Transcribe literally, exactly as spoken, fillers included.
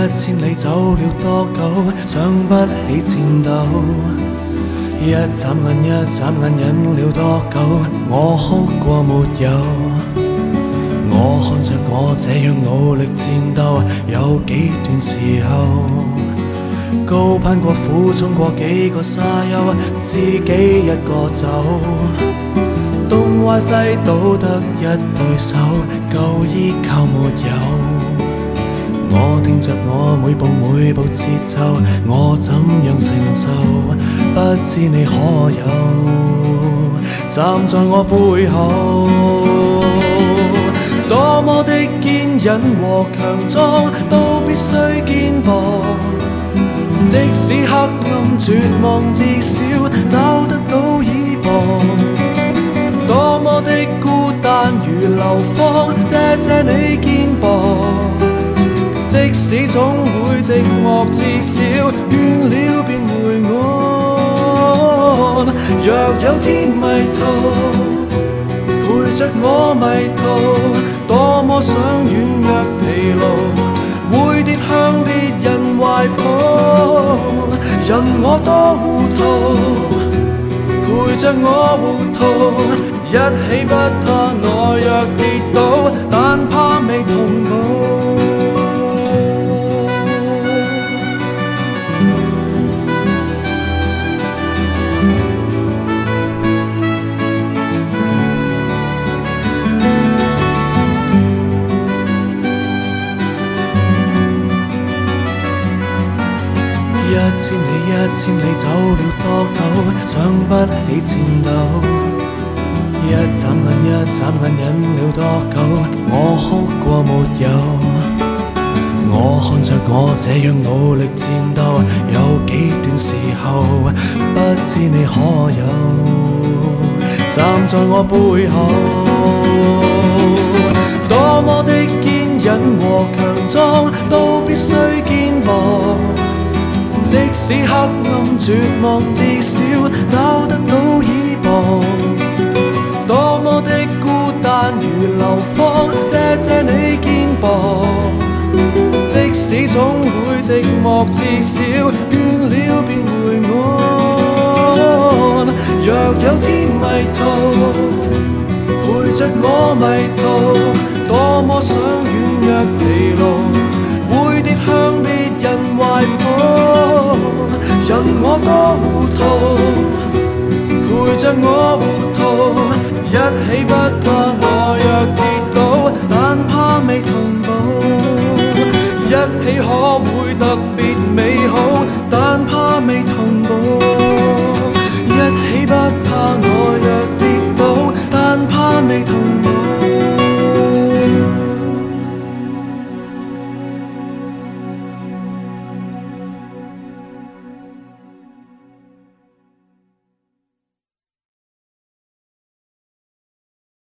一千里走了多久，想不起戰鬥。一眨眼一眨眼忍了多久，我哭過沒有？我看着我這樣努力戰鬥，有幾段時候高攀過苦衝過幾個沙丘，自己一個走，東歪西倒得一對手，夠依靠沒有？我聽着我每步每步節奏，我怎樣承受？不知你可有站在我背後？多麼的堅忍和強壯，都必須肩膊。即使黑暗絕望，至少找得到依傍。多麼的孤單如流放，謝謝你肩膊。即使總會寂寞，至少倦了便回岸。若有天迷途，陪着我迷途，多麼想軟弱疲勞，會跌向別人懷抱。任我多糊塗，陪着我糊塗，一起不怕我若跌倒，但怕未同步。一千里一千里走了多久，想不起戰鬥。一眨眼一眨眼忍了多久，我哭過沒有？我看着我這樣努力戰鬥，有幾段時候，不知你可有站在我背後？多麼的堅忍和強壯，都必須肩膊。即使黑暗絕望，至少找得到依傍。多麼的孤單如流放，謝謝你肩膊。即使總會寂寞，至少倦了便回岸。若有天迷途，陪着我迷途，多麼想軟弱疲勞，會跌向別人懷抱。任我多糊塗，陪着我糊塗，一起不怕我。